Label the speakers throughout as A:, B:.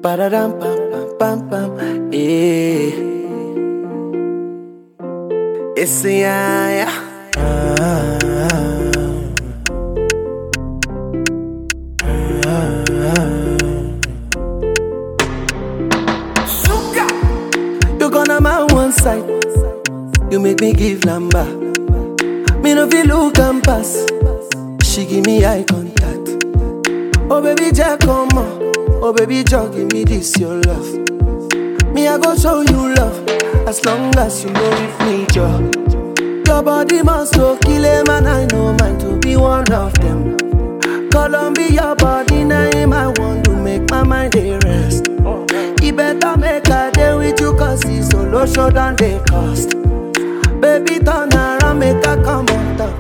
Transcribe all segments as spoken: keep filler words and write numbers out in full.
A: Ba-da-dum, pam, pam, pam, pam. Yeah. It's a yeah, yeah. Sugar. You gonna my one side. You make me give lamba. Me no feel look and pass. She give me eye contact. Oh baby, Jack, come on. Oh baby, Jack, give me this your love. Me I go show you love. As long as you know with me, Joe. Your body must go kill him, and I know mine to be one of them. Columbia, your body name I want to make my mind a rest. You better make a day with you, cause it's solo show than they cost. Baby, turn around, make a come on top.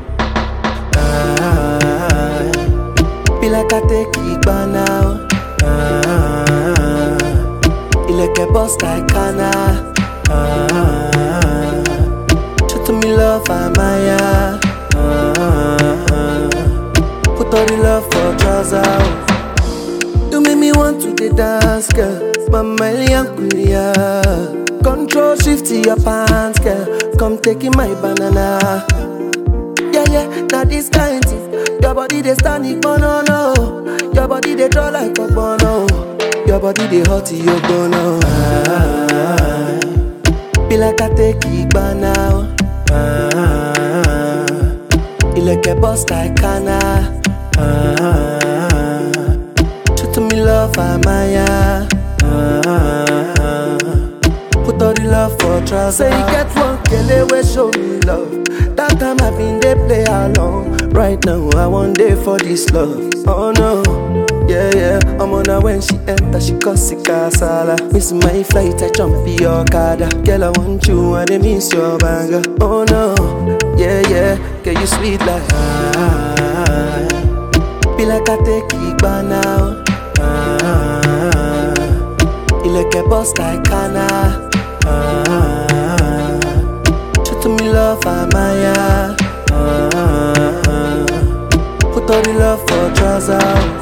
A: Ah, be like I take it by now. Ah, you like a boss like Kana. Ah, show to me love, I'm Maya. Ah, put all the love for trousers. You make me want to the dance, girl. Mama Liankulia. Control shift to your pants, girl. Come taking my banana. Yeah, yeah, now this kind thing. Your body they stand it, no, no. Your body they draw like a bono. Your body they hot, you go now. Ah, be like I take it by now. Ah, you like a boss like Kana. Ah, show to me love, I'm Maya. Ah, put all the love for trust. Say you get one kele we show me love. That time I been they play along. Right now I want day for this love. Oh no, yeah yeah. I'm on her when she enter, she cause it casala. Miss my flight, I jump in your car. Girl I want you and I miss your banger. Oh no, yeah yeah. Girl you sweet like ah. Be like I take it by now. Ah, you like a boss like Kana. Ah, show to me love, I'm Maya. Ah, put all the love for trousers.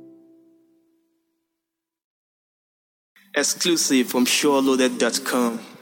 B: Exclusive from SureLoaded dot com.